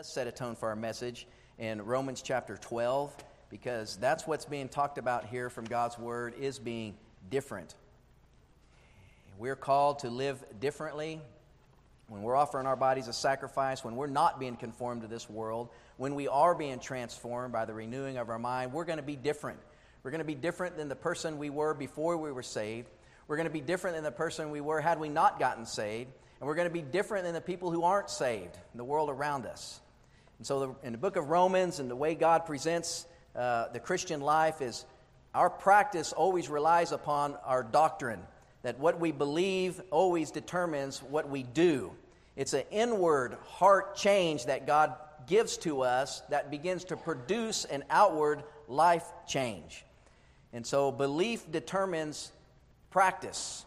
does set a tone for our message in Romans chapter 12, because that's what's being talked about here from God's Word, is being different. We're called to live differently when we're offering our bodies a sacrifice, when we're not being conformed to this world, when we are being transformed by the renewing of our mind. We're going to be different. We're going to be different than the person we were before we were saved. We're going to be different than the person we were had we not gotten saved. And we're going to be different than the people who aren't saved in the world around us. And so in the book of Romans, and the way God presents the Christian life, is our practice always relies upon our doctrine, that what we believe always determines what we do. It's an inward heart change that God gives to us that begins to produce an outward life change. And so belief determines practice.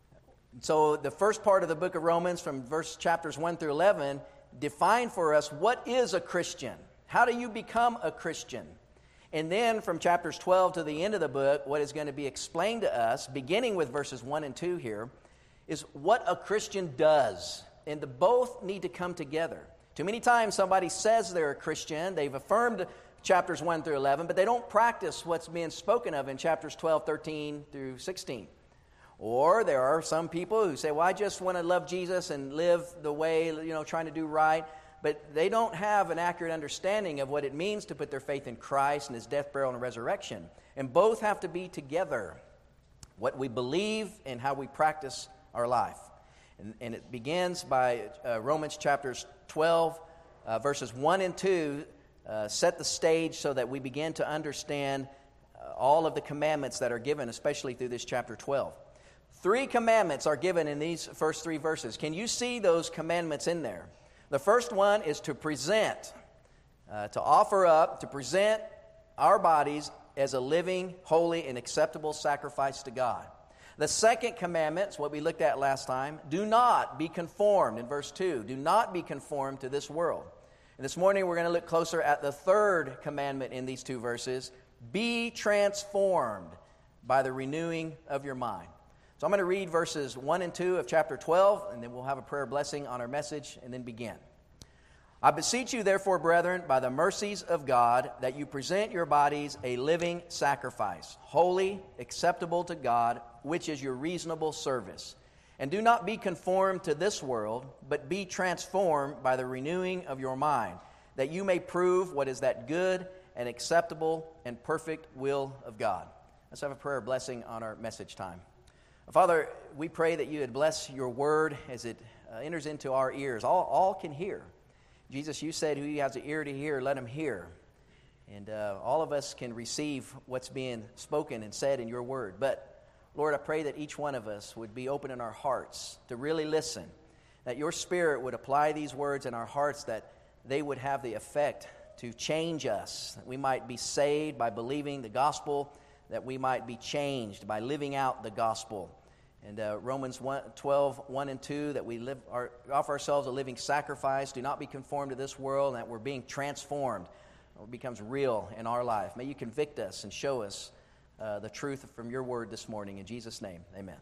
So the first part of the book of Romans, from chapters 1 through 11, define for us what is a Christian. How do you become a Christian? And then from chapters 12 to the end of the book, what is going to be explained to us, beginning with verses 1 and 2 here, is what a Christian does. And the both need to come together. Too many times somebody says they're a Christian, they've affirmed chapters 1 through 11, but they don't practice what's being spoken of in chapters 12, 13 through 16. Or there are some people who say, well, I just want to love Jesus and live the way, trying to do right. But they don't have an accurate understanding of what it means to put their faith in Christ and His death, burial, and resurrection. And both have to be together, what we believe and how we practice our life. And it begins by Romans chapters 12, verses 1 and 2, set the stage so that we begin to understand all of the commandments that are given, especially through this chapter 12. 3 commandments are given in these first 3 verses. Can you see those commandments in there? The first one is to present, to offer up, to present our bodies as a living, holy, and acceptable sacrifice to God. The second commandment is what we looked at last time. Do not be conformed, in verse 2. Do not be conformed to this world. And this morning we're going to look closer at the third commandment in these 2 verses. Be transformed by the renewing of your mind. So I'm going to read verses 1 and 2 of chapter 12, and then we'll have a prayer blessing on our message, and then begin. I beseech you, therefore, brethren, by the mercies of God, that you present your bodies a living sacrifice, holy, acceptable to God, which is your reasonable service. And do not be conformed to this world, but be transformed by the renewing of your mind, that you may prove what is that good and acceptable and perfect will of God. Let's have a prayer blessing on our message time. Father, we pray that you would bless your word as it enters into our ears. All can hear. Jesus, you said, who has an ear to hear, let him hear. And all of us can receive what's being spoken and said in your word. But, Lord, I pray that each one of us would be open in our hearts to really listen, that your Spirit would apply these words in our hearts, that they would have the effect to change us, that we might be saved by believing the gospel, that we might be changed by living out the gospel. And Romans 12, 1 and 2, that we offer ourselves a living sacrifice, do not be conformed to this world, and that we're being transformed, or becomes real in our life. May you convict us and show us the truth from your word this morning. In Jesus' name, amen.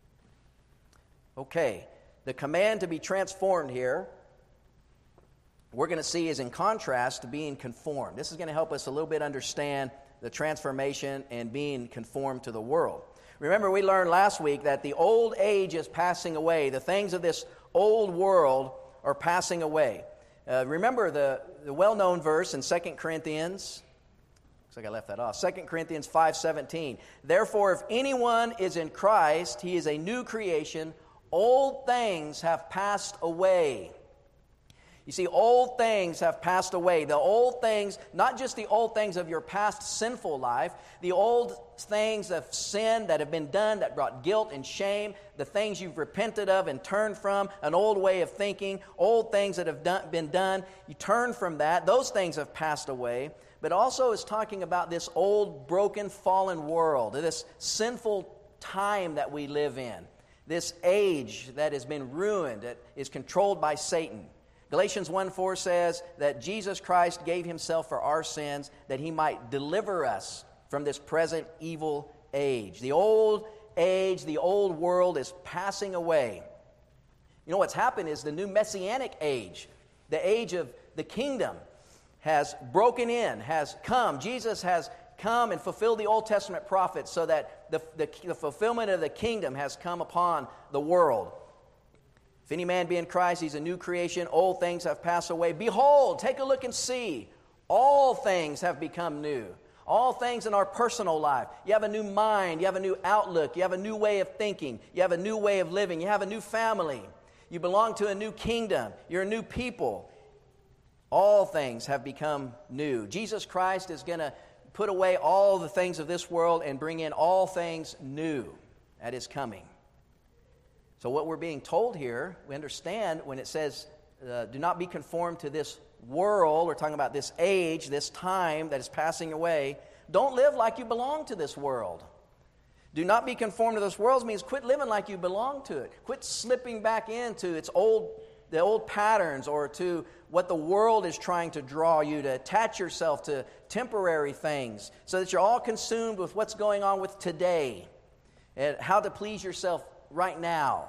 Okay, the command to be transformed here, we're going to see, is in contrast to being conformed. This is going to help us a little bit understand the transformation and being conformed to the world. Remember, we learned last week that the old age is passing away. The things of this old world are passing away. Remember the well-known verse in 2 Corinthians. Looks like I left that off. 2 Corinthians 5:17. Therefore, if anyone is in Christ, he is a new creation. Old things have passed away. You see, old things have passed away. The old things, not just the old things of your past sinful life, the old things of sin that have been done that brought guilt and shame, the things you've repented of and turned from, an old way of thinking, old things that have been done, you turn from that. Those things have passed away. But also is talking about this old, broken, fallen world, this sinful time that we live in, this age that has been ruined, that is controlled by Satan. Galatians 1:4 says that Jesus Christ gave himself for our sins that he might deliver us from this present evil age. The old age, the old world is passing away. You know what's happened is the new messianic age, the age of the kingdom has broken in, has come. Jesus has come and fulfilled the Old Testament prophets so that the fulfillment of the kingdom has come upon the world. If any man be in Christ, he's a new creation. Old things have passed away. Behold, take a look and see. All things have become new. All things in our personal life. You have a new mind. You have a new outlook. You have a new way of thinking. You have a new way of living. You have a new family. You belong to a new kingdom. You're a new people. All things have become new. Jesus Christ is going to put away all the things of this world and bring in all things new at His coming. So what we're being told here, we understand when it says, do not be conformed to this world. We're talking about this age, this time that is passing away. Don't live like you belong to this world. Do not be conformed to this world means quit living like you belong to it. Quit slipping back into the old patterns or to what the world is trying to draw you to attach yourself to temporary things so that you're all consumed with what's going on with today and how to please yourself right now.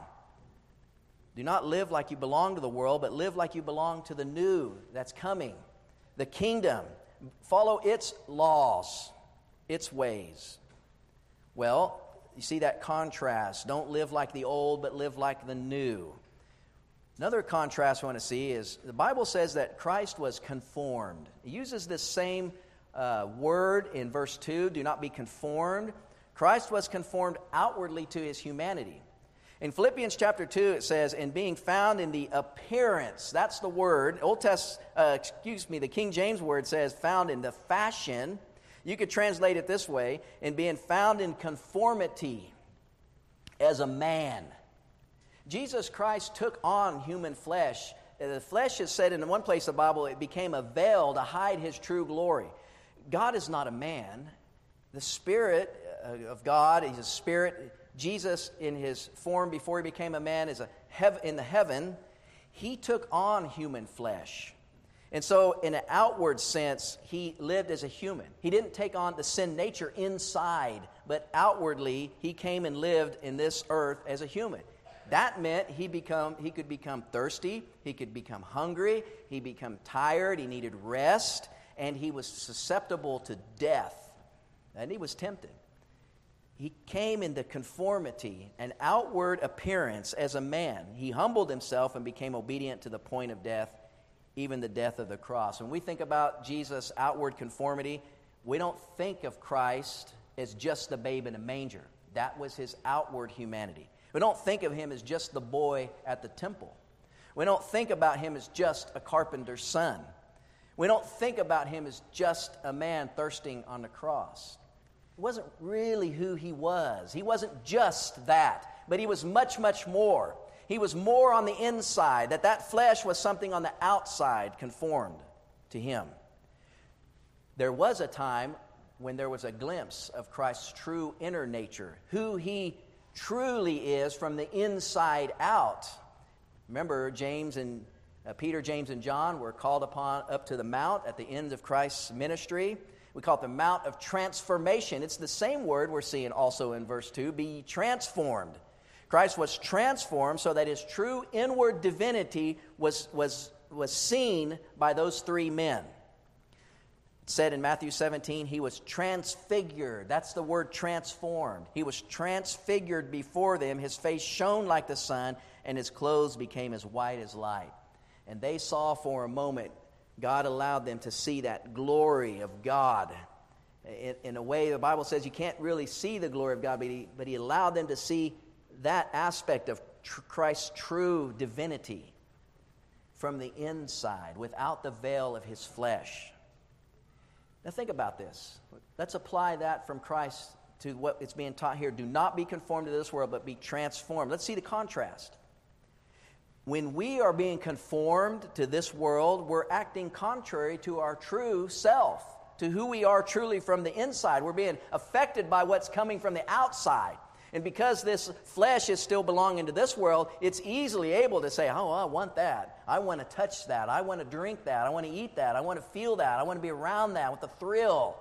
Do not live like you belong to the world, but live like you belong to the new that's coming, the kingdom. Follow its laws, its ways. Well, you see that contrast. Don't live like the old, but live like the new. Another contrast I want to see is the Bible says that Christ was conformed. It uses this same word in verse 2, do not be conformed. Christ was conformed outwardly to His humanity. In Philippians chapter 2, it says, in being found in the appearance, that's the word. The King James word says found in the fashion. You could translate it this way, in being found in conformity as a man. Jesus Christ took on human flesh. The flesh is said in one place of the Bible, it became a veil to hide His true glory. God is not a man. The Spirit of God, He's a spirit. Jesus, in His form before He became a man, is in the heaven. He took on human flesh. And so, in an outward sense, He lived as a human. He didn't take on the sin nature inside, but outwardly, He came and lived in this earth as a human. That meant he could become thirsty, he could become hungry, he become tired, he needed rest, and he was susceptible to death. And he was tempted. He came into conformity, an outward appearance as a man. He humbled Himself and became obedient to the point of death, even the death of the cross. When we think about Jesus' outward conformity, we don't think of Christ as just the babe in a manger. That was His outward humanity. We don't think of Him as just the boy at the temple. We don't think about Him as just a carpenter's son. We don't think about Him as just a man thirsting on the cross. It wasn't really who He was. He wasn't just that, but He was much, much more. He was more on the inside, that flesh was something on the outside conformed to Him. There was a time when there was a glimpse of Christ's true inner nature, who He truly is from the inside out. Remember, Peter, James, and John were called upon up to the mount at the end of Christ's ministry. We call it the Mount of Transformation. It's the same word we're seeing also in verse 2, be transformed. Christ was transformed so that His true inward divinity was seen by those three men. It said in Matthew 17, He was transfigured. That's the word transformed. He was transfigured before them. His face shone like the sun, and His clothes became as white as light. And they saw for a moment, God allowed them to see that glory of God. In a way, the Bible says you can't really see the glory of God, but He allowed them to see that aspect of Christ's true divinity from the inside, without the veil of His flesh. Now think about this. Let's apply that from Christ to what it's being taught here. Do not be conformed to this world, but be transformed. Let's see the contrast. When we are being conformed to this world, we're acting contrary to our true self, to who we are truly from the inside. We're being affected by what's coming from the outside. And because this flesh is still belonging to this world, it's easily able to say, oh, I want that. I want to touch that. I want to drink that. I want to eat that. I want to feel that. I want to be around that with the thrill.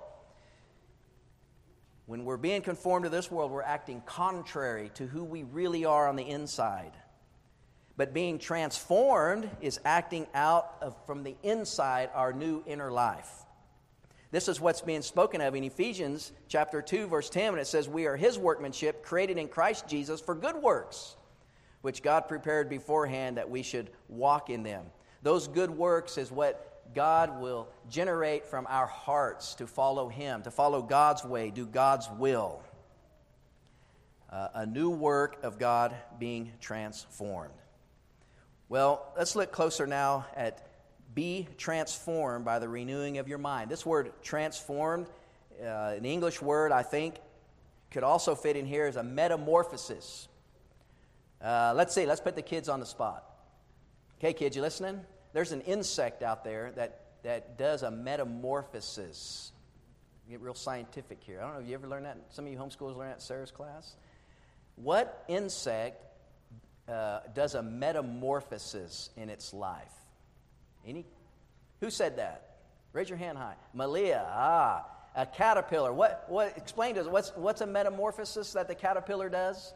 When we're being conformed to this world, we're acting contrary to who we really are on the inside. But being transformed is acting out from the inside our new inner life. This is what's being spoken of in Ephesians chapter 2, verse 10, when it says, we are His workmanship, created in Christ Jesus for good works, which God prepared beforehand that we should walk in them. Those good works is what God will generate from our hearts to follow Him, to follow God's way, do God's will. A new work of God being transformed. Well, let's look closer now at be transformed by the renewing of your mind. This word transformed, an English word, I think, could also fit in here as a metamorphosis. Let's put the kids on the spot. Okay, kids, you listening? There's an insect out there that does a metamorphosis. Get real scientific here. I don't know, have you ever learned that? Some of you homeschoolers learned that in Sarah's class? What insect does a metamorphosis in its life? Who said that? Raise your hand high. Malia. A caterpillar. Explain to us, what's a metamorphosis that the caterpillar does?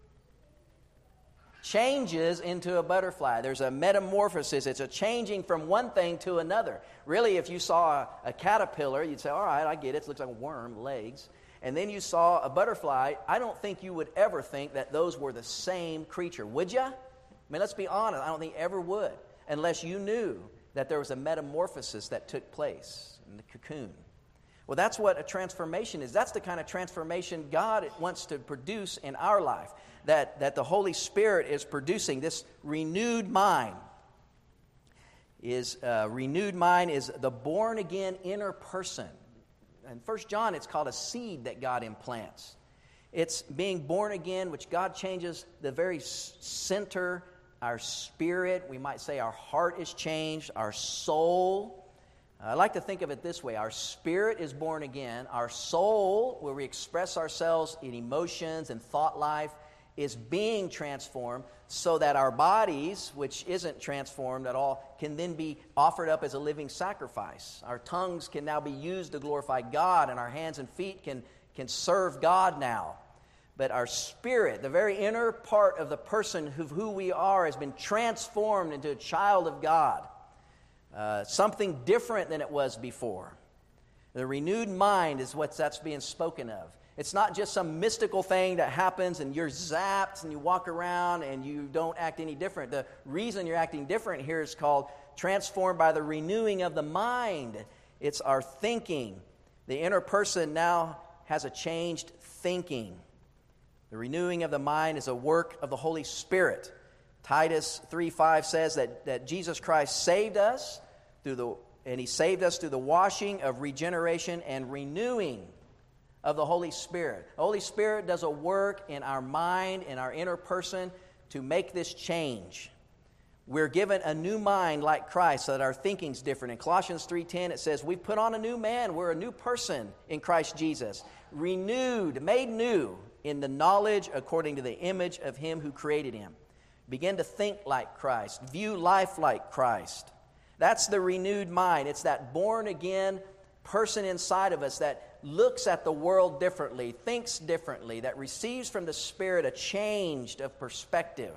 Changes into a butterfly. There's a metamorphosis. It's a changing from one thing to another. Really, if you saw a caterpillar, you'd say, all right, I get it. It looks like a worm, legs. And then you saw a butterfly. I don't think you would ever think that those were the same creature. Would you? I mean, let's be honest. I don't think you ever would. Unless you knew that there was a metamorphosis that took place in the cocoon. Well, that's what a transformation is. That's the kind of transformation God wants to produce in our life. That the Holy Spirit is producing. This renewed mind is the born-again inner person. In 1 John, it's called a seed that God implants. It's being born again, which God changes the very center. Our spirit, we might say our heart is changed, our soul. I like to think of it this way. Our spirit is born again. Our soul, where we express ourselves in emotions and thought life, is being transformed so that our bodies, which isn't transformed at all, can then be offered up as a living sacrifice. Our tongues can now be used to glorify God, and our hands and feet can serve God now. But our spirit, the very inner part of the person of who we are, has been transformed into a child of God. Something different than it was before. The renewed mind is that's being spoken of. It's not just some mystical thing that happens and you're zapped and you walk around and you don't act any different. The reason you're acting different here is called transformed by the renewing of the mind. It's our thinking. The inner person now has a changed thinking. The renewing of the mind is a work of the Holy Spirit. Titus 3:5 says that Jesus Christ saved us He saved us through the washing of regeneration and renewing of the Holy Spirit. The Holy Spirit does a work in our mind, in our inner person, to make this change. We're given a new mind like Christ so that our thinking's different. In Colossians 3:10 it says, we've put on a new man. We're a new person in Christ Jesus. Renewed, made new in the knowledge according to the image of Him who created him. Begin to think like Christ. View life like Christ. That's the renewed mind. It's that born-again person inside of us that looks at the world differently, thinks differently, that receives from the Spirit a change of perspective.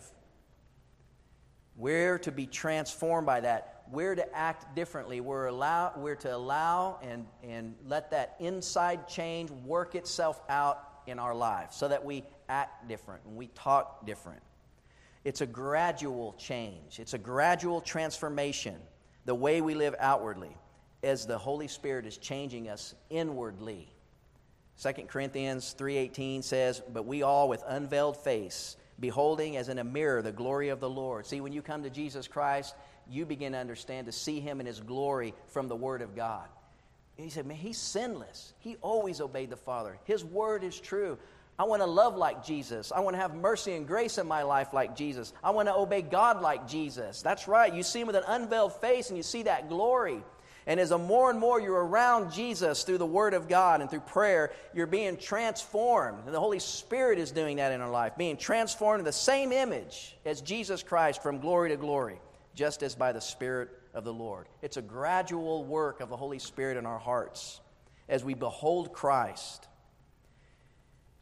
We're to be transformed by that. We're to act differently. We're to allow and let that inside change work itself out in our lives so that we act different and we talk different. It's a gradual change. It's a gradual transformation, the way we live outwardly, as the Holy Spirit is changing us inwardly. 2 Corinthians 3:18 says, but we all with unveiled face, beholding as in a mirror the glory of the Lord. See, when you come to Jesus Christ, you begin to understand, to see Him in His glory from the Word of God. And he said, man, He's sinless. He always obeyed the Father. His Word is true. I want to love like Jesus. I want to have mercy and grace in my life like Jesus. I want to obey God like Jesus. That's right. You see Him with an unveiled face and you see that glory. And as more and more you're around Jesus through the Word of God and through prayer, you're being transformed. And the Holy Spirit is doing that in our life, being transformed in the same image as Jesus Christ from glory to glory, just as by the Spirit of the Lord. It's a gradual work of the Holy Spirit in our hearts as we behold Christ.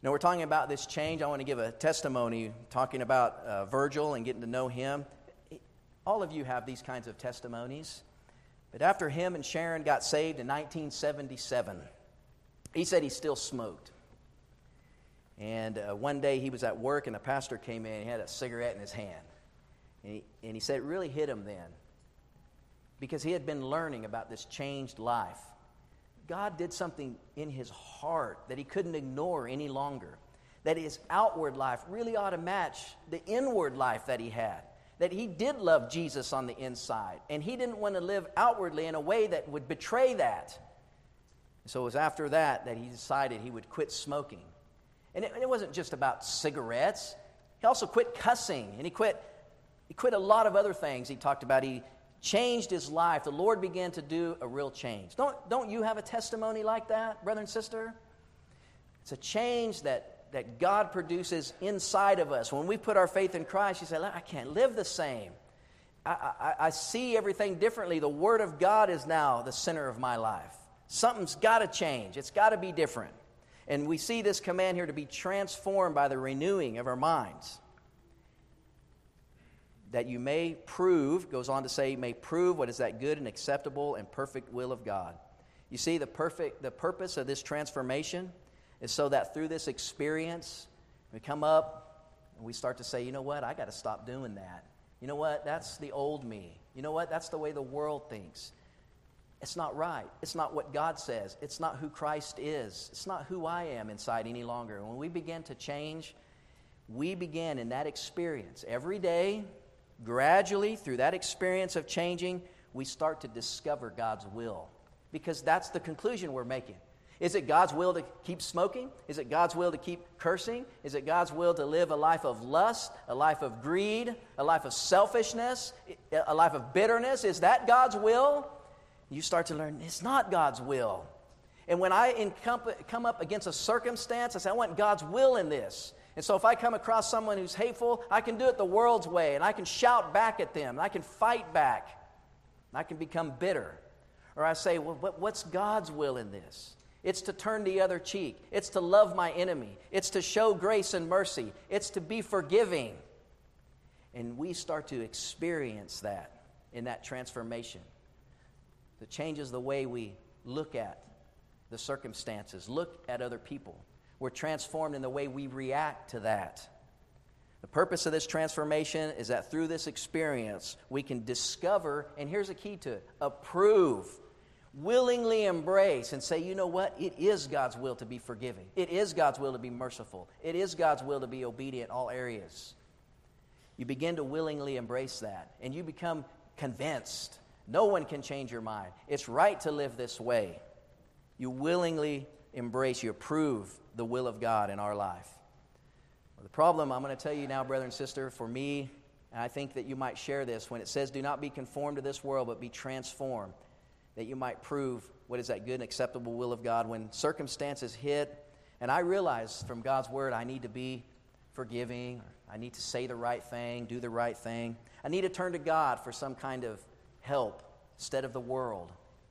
Now, we're talking about this change. I want to give a testimony talking about Virgil and getting to know him. All of you have these kinds of testimonies. But after him and Sharon got saved in 1977, he said he still smoked. And one day he was at work and the pastor came in and he had a cigarette in his hand. And he said it really hit him then, because he had been learning about this changed life. God did something in his heart that he couldn't ignore any longer. That his outward life really ought to match the inward life that he had. That he did love Jesus on the inside. And he didn't want to live outwardly in a way that would betray that. So it was after that he decided he would quit smoking. And it wasn't just about cigarettes. He also quit cussing. And he quit a lot of other things he talked about. He changed his life. The Lord began to do a real change. Don't you have a testimony like that, brother and sister? It's a change that God produces inside of us. When we put our faith in Christ, you say, I can't live the same. I see everything differently. The Word of God is now the center of my life. Something's got to change. It's got to be different. And we see this command here to be transformed by the renewing of our minds. That you may prove, goes on to say, may prove what is that good and acceptable and perfect will of God. You see, the purpose of this transformation is so that through this experience, we come up and we start to say, you know what, I got to stop doing that. You know what, that's the old me. You know what, that's the way the world thinks. It's not right. It's not what God says. It's not who Christ is. It's not who I am inside any longer. And when we begin to change, we begin in that experience every day. Gradually, through that experience of changing, we start to discover God's will. Because that's the conclusion we're making. Is it God's will to keep smoking? Is it God's will to keep cursing? Is it God's will to live a life of lust, a life of greed, a life of selfishness, a life of bitterness? Is that God's will? You start to learn it's not God's will. And when I come up against a circumstance, I say, I want God's will in this. And so if I come across someone who's hateful, I can do it the world's way, and I can shout back at them, and I can fight back, and I can become bitter. Or I say, well, what's God's will in this? It's to turn the other cheek. It's to love my enemy. It's to show grace and mercy. It's to be forgiving. And we start to experience that in that transformation. It changes the way we look at the circumstances, look at other people. We're transformed in the way we react to that. The purpose of this transformation is that through this experience, we can discover, and here's a key to it, approve, willingly embrace, and say, you know what? It is God's will to be forgiving. It is God's will to be merciful. It is God's will to be obedient in all areas. You begin to willingly embrace that, and you become convinced. No one can change your mind. It's right to live this way. You willingly embrace, you approve the will of God in our life. Well, the problem, I'm going to tell you now, brother and sister, for me, and I think that you might share this, when it says, do not be conformed to this world, but be transformed, that you might prove what is that good and acceptable will of God. When circumstances hit, and I realize from God's word I need to be forgiving, I need to say the right thing, do the right thing. I need to turn to God for some kind of help instead of the world.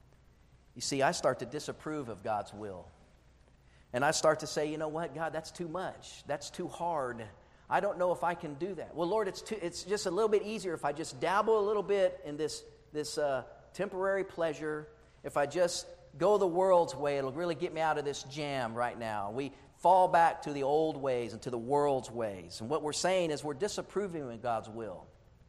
You see, I start to disapprove of God's will. And I start to say, you know what, God, that's too much. That's too hard. I don't know if I can do that. Well, Lord, it's just a little bit easier if I just dabble a little bit in this temporary pleasure. If I just go the world's way, it'll really get me out of this jam right now. We fall back to the old ways and to the world's ways. And what we're saying is we're disapproving of God's will.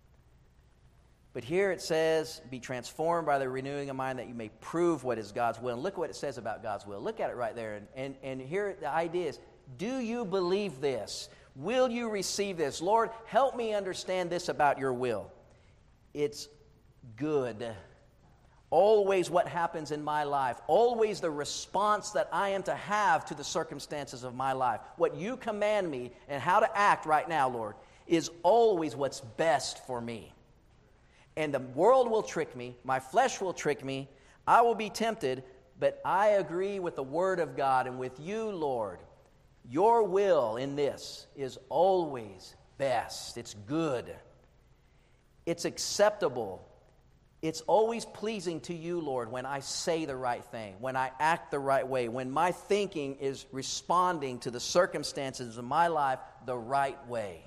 But here it says, be transformed by the renewing of mind that you may prove what is God's will. And look what it says about God's will. Look at it right there. And here the idea is, do you believe this? Will you receive this? Lord, help me understand this about your will. It's good. Always what happens in my life. Always the response that I am to have to the circumstances of my life. What you command me and how to act right now, Lord, is always what's best for me. And the world will trick me. My flesh will trick me. I will be tempted. But I agree with the Word of God and with you, Lord. Your will in this is always best. It's good. It's acceptable. It's always pleasing to you, Lord, when I say the right thing, when I act the right way, when my thinking is responding to the circumstances of my life the right way.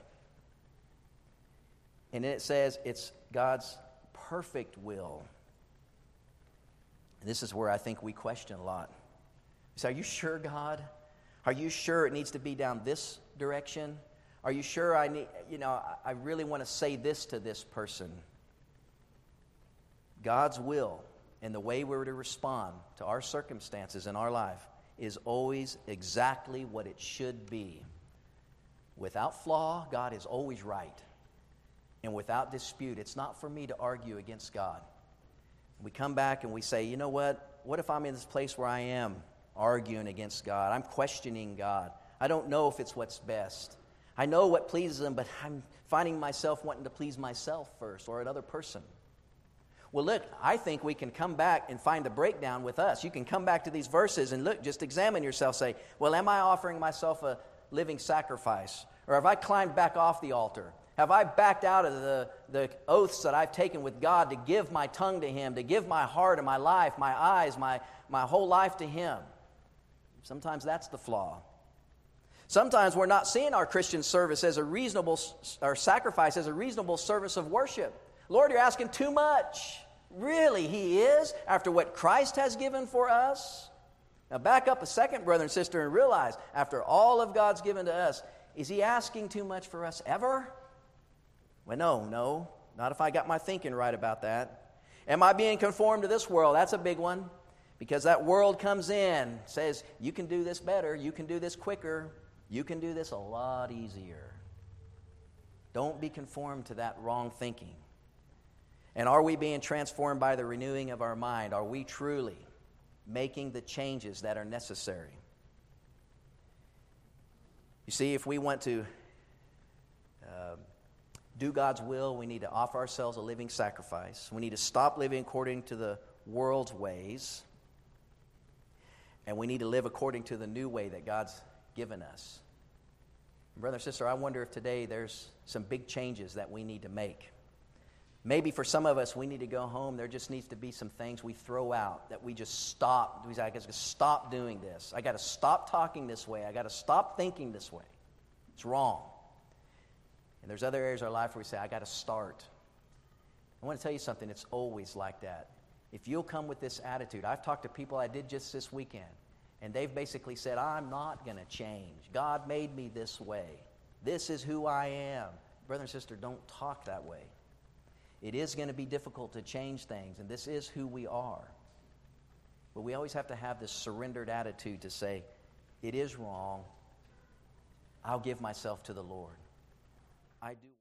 And then it says it's God's perfect will. And this is where I think we question a lot. You say, are you sure, God? Are you sure it needs to be down this direction? Are you sure I really want to say this to this person? God's will and the way we're to respond to our circumstances in our life is always exactly what it should be. Without flaw, God is always right. And without dispute, it's not for me to argue against God. We come back and we say, you know what? What if I'm in this place where I am arguing against God? I'm questioning God. I don't know if it's what's best. I know what pleases Him, but I'm finding myself wanting to please myself first or another person. Well, look, I think we can come back and find the breakdown with us. You can come back to these verses and look, just examine yourself. Say, well, am I offering myself a living sacrifice? Or have I climbed back off the altar? Have I backed out of the oaths that I've taken with God to give my tongue to Him, to give my heart and my life, my eyes, my whole life to Him? Sometimes that's the flaw. Sometimes we're not seeing our Christian service as a reasonable, or sacrifice as a reasonable service of worship. Lord, you're asking too much. Really, He is, after what Christ has given for us? Now back up a second, brother and sister, and realize, after all of God's given to us, is He asking too much for us ever? Well, no, not if I got my thinking right about that. Am I being conformed to this world? That's a big one, because that world comes in, says, you can do this better, you can do this quicker, you can do this a lot easier. Don't be conformed to that wrong thinking. And are we being transformed by the renewing of our mind? Are we truly making the changes that are necessary? You see, if we want to do God's will, we need to offer ourselves a living sacrifice. We need to stop living according to the world's ways. And we need to live according to the new way that God's given us. Brother and sister, I wonder if today there's some big changes that we need to make. Maybe for some of us, we need to go home. There just needs to be some things we throw out, that we just stop. We say, I got to stop doing this. I got to stop talking this way. I got to stop thinking this way. It's wrong. And there's other areas of our life where we say, I got to start. I want to tell you something. It's always like that. If you'll come with this attitude. I've talked to people I did just this weekend, and they've basically said, I'm not going to change. God made me this way. This is who I am. Brother and sister, don't talk that way. It is going to be difficult to change things, and this is who we are. But we always have to have this surrendered attitude to say, it is wrong. I'll give myself to the Lord. I do.